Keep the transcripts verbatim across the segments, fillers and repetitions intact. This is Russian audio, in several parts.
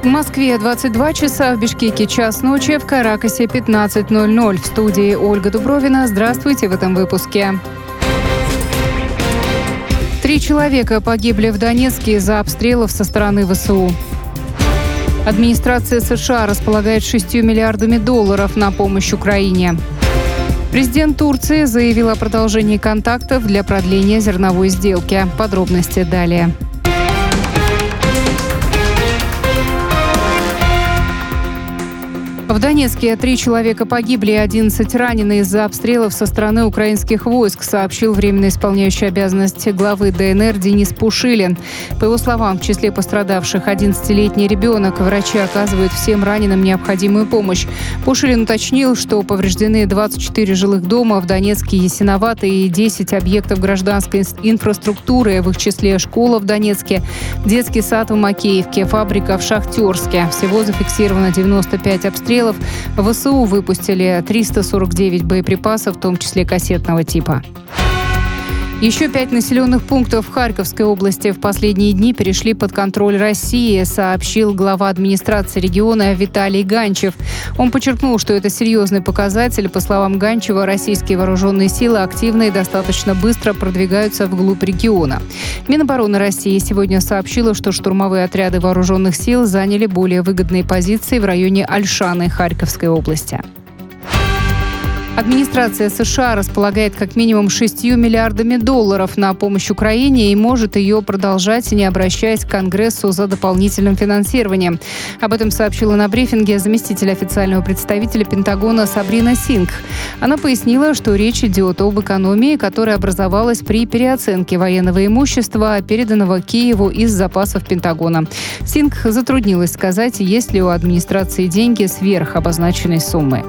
В Москве двадцать два часа, в Бишкеке час ночи, в Каракасе пятнадцать ноль ноль. В студии Ольга Дубровина. Здравствуйте в этом выпуске. Три человека погибли в Донецке из-за обстрелов со стороны ВСУ. Администрация США располагает шестью миллиардами долларов на помощь Украине. Президент Турции заявил о продолжении контактов для продления зерновой сделки. Подробности далее. В Донецке три человека погибли и одиннадцать ранены из-за обстрелов со стороны украинских войск, сообщил временно исполняющий обязанности главы ДНР Денис Пушилин. По его словам, в числе пострадавших одиннадцатилетний ребенок. Врачи оказывают всем раненым необходимую помощь. Пушилин уточнил, что повреждены двадцать четыре жилых дома в Донецке, Ясиновато и десять объектов гражданской инфраструктуры, в их числе школа в Донецке, детский сад в Макеевке, фабрика в Шахтерске. Всего зафиксировано девяносто пять обстрелов. ВСУ выпустили триста сорок девять боеприпасов, в том числе кассетного типа. Еще пять населенных пунктов в Харьковской области в последние дни перешли под контроль России, сообщил глава администрации региона Виталий Ганчев. Он подчеркнул, что это серьезный показатель. По словам Ганчева, российские вооруженные силы активно и достаточно быстро продвигаются вглубь региона. Минобороны России сегодня сообщила, что штурмовые отряды вооруженных сил заняли более выгодные позиции в районе Ольшаны Харьковской области. Администрация США располагает как минимум шестью миллиардами долларов на помощь Украине и может ее продолжать, не обращаясь к Конгрессу за дополнительным финансированием. Об этом сообщила на брифинге заместитель официального представителя Пентагона Сабрина Сингх. Она пояснила, что речь идет об экономии, которая образовалась при переоценке военного имущества, переданного Киеву из запасов Пентагона. Сингх затруднилась сказать, есть ли у администрации деньги сверх обозначенной суммы.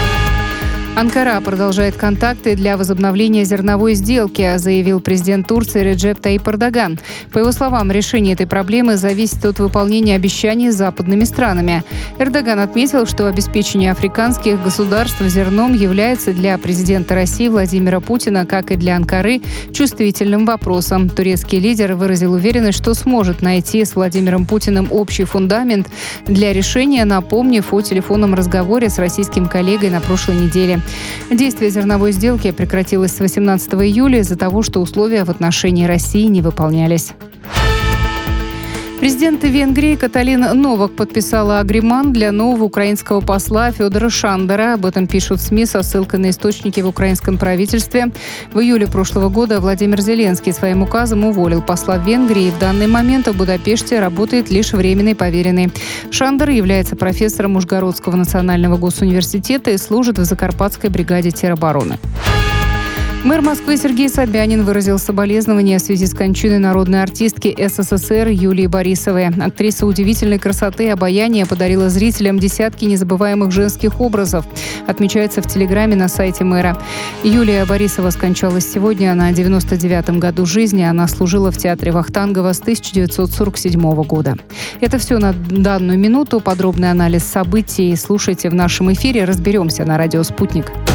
Анкара продолжает контакты для возобновления зерновой сделки, заявил президент Турции Реджеп Таyyip Эрдоган. По его словам, решение этой проблемы зависит от выполнения обещаний западными странами. Эрдоган отметил, что обеспечение африканских государств зерном является для президента России Владимира Путина, как и для Анкары, чувствительным вопросом. Турецкий лидер выразил уверенность, что сможет найти с Владимиром Путиным общий фундамент для решения, напомнив о телефонном разговоре с российским коллегой на прошлой неделе. Действие зерновой сделки прекратилось с восемнадцатого июля из-за того, что условия в отношении России не выполнялись. Президент Венгрии Каталин Новак подписала агриман для нового украинского посла Федора Шандера. Об этом пишут СМИ со ссылкой на источники в украинском правительстве. В июле прошлого года Владимир Зеленский своим указом уволил посла в Венгрии. В данный момент в Будапеште работает лишь временный поверенный. Шандер является профессором Ужгородского национального госуниверситета и служит в Закарпатской бригаде теробороны. Мэр Москвы Сергей Собянин выразил соболезнования в связи с кончиной народной артистки СССР Юлии Борисовой. Актриса удивительной красоты и обаяния подарила зрителям десятки незабываемых женских образов, отмечается в телеграме на сайте мэра. Юлия Борисова скончалась сегодня на девяносто девятом году жизни. Она служила в театре Вахтангова с тысяча девятьсот сорок седьмого года. Это все на данную минуту. Подробный анализ событий слушайте в нашем эфире. Разберемся на радио «Спутник».